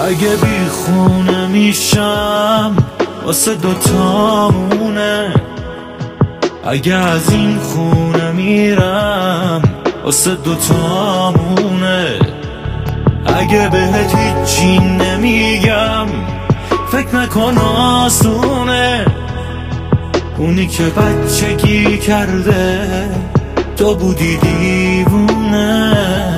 اگه بی خونه میشم واسه دوتامونه، اگه از این خونه میرم واسه دوتامونه، اگه بهت هیچی نمیگم فکر نکن آسونه، اونی که بچگی کرده تو بودی دیوونه.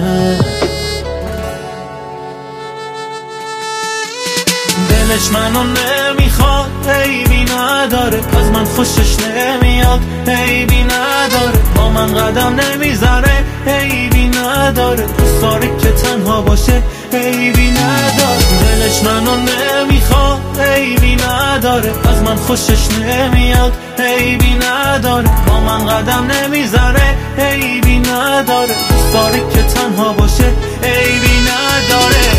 دلش منو نمیخواد، عیبی نداره، از من خوشش نمیاد، عیبی نداره، با من قدم نمیذاره، عیبی نداره، دوست داره که تنها باشه، عیبی نداره. دلش منو نمیخواد، عیبی نداره، از من خوشش نمیاد، عیبی نداره، با من قدم نمیذاره، عیبی نداره، دوست داره که تنها باشه، عیبی نداره.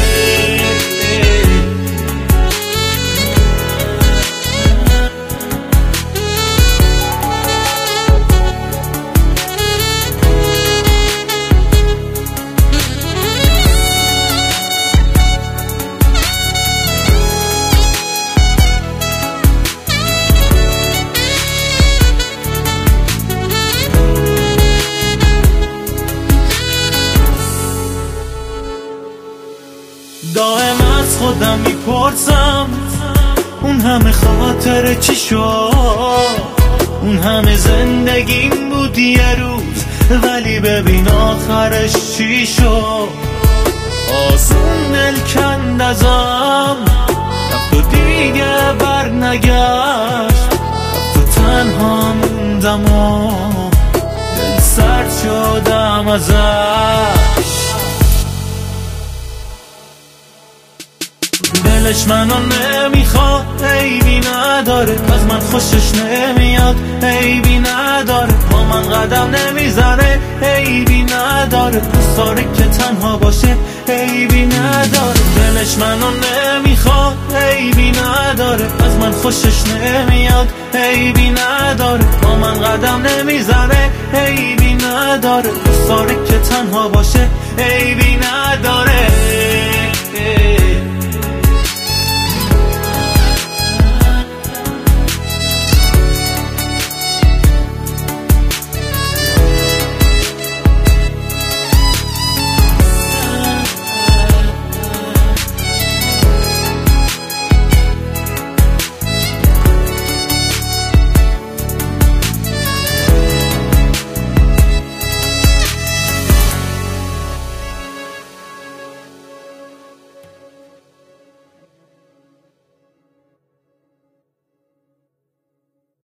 دائم از خودم میپرسم اون همه خاطر چی شد، اون همه زندگیم بود یه روز، ولی ببین آخرش چی شد. آسون دل کند ازم، رفت و دیگه بر نگشت، رفت و تنها موندم و دل سرد شدم ازش. دلش منو نمیخواد، عیبی نداره، از من خوشش نمیاد، عیبی نداره، با من قدم نمیذاره، عیبی نداره، دوست داره که تنها باشه، عیبی نداره. دلش منو نمیخواد، عیبی نداره، از من خوشش نمیاد، عیبی نداره، با من قدم نمیذاره، عیبی نداره، دوست داره که تنها باشه، عیبی نداره.